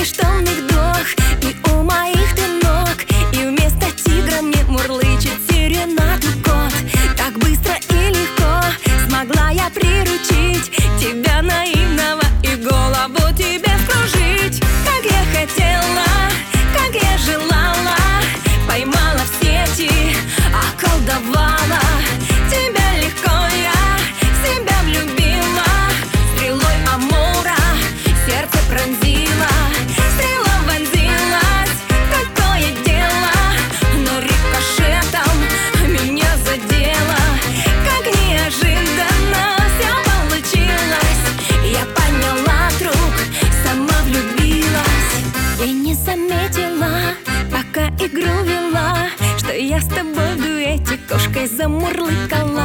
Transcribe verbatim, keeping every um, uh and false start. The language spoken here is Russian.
лишь томный вдох, и у моих ты ног, и вместо тигра мне мурлычет серенаду кот. Так быстро и легко смогла я приручить тебя наивного и голову тебе вкружить. Как я хотела, как я желала, поймала в сети, околдовала. Тебя легко я в себя влюбила, стрелой амура сердце пронзила. Стрела вонзилась, такое дело, но рикошетом меня задела. Как неожиданно все получилось, я поняла, друг, сама влюбилась. Я не заметила, пока игру вела, что я с тобой в дуэте кошкой замурлыкала.